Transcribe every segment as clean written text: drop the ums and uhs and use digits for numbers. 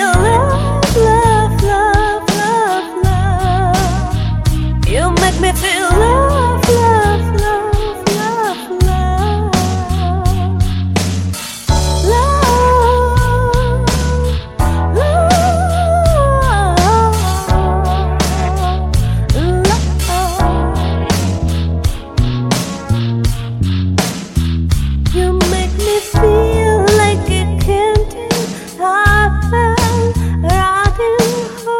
feel love, love, love, love, love. You make me feel love, love, love, love, love. You make me feel like a candy apple riding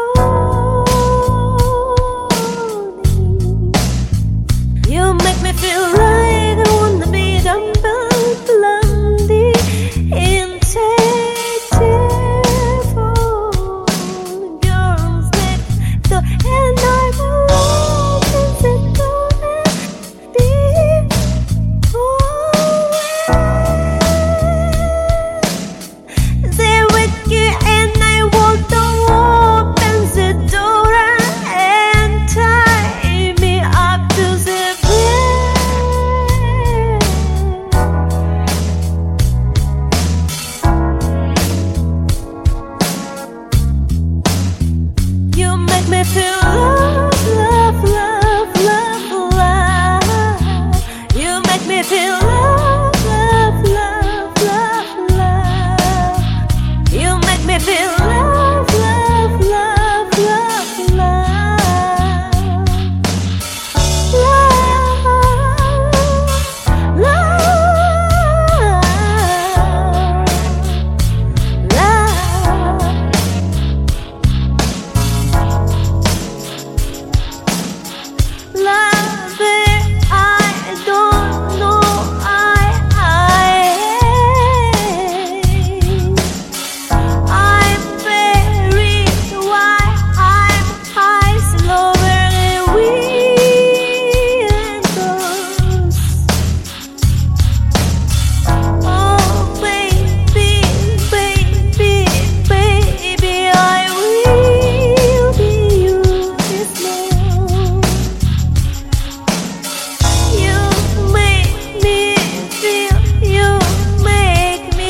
honey. You make me feel like I wanna be dumbbell blondie intangible. Girls next door and I will open the door and be there with you, and I want to open the door and tie me up to the bed. You make me feel love, love, love, love, love. You make me feel love, love, love, love, love. You make me feel love, love, love, love, love. Love, love, love it, I don't know, I'm buried while I'm high, slower than windows. Oh baby, baby, baby, I will be yours now. You make me feel, you make me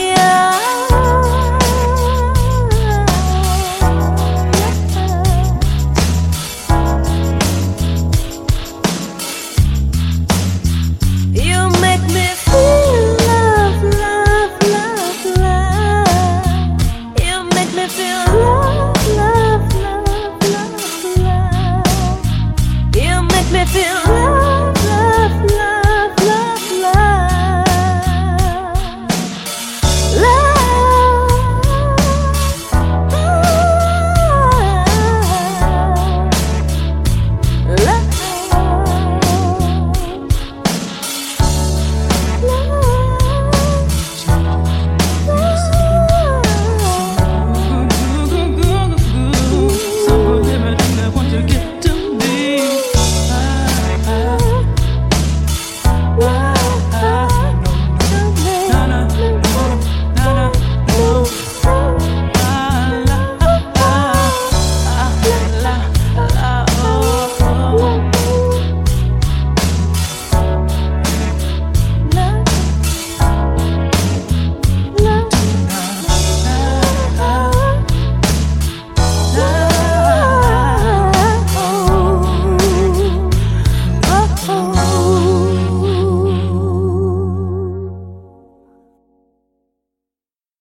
You make me feel love, love, love, love. You make me feel love.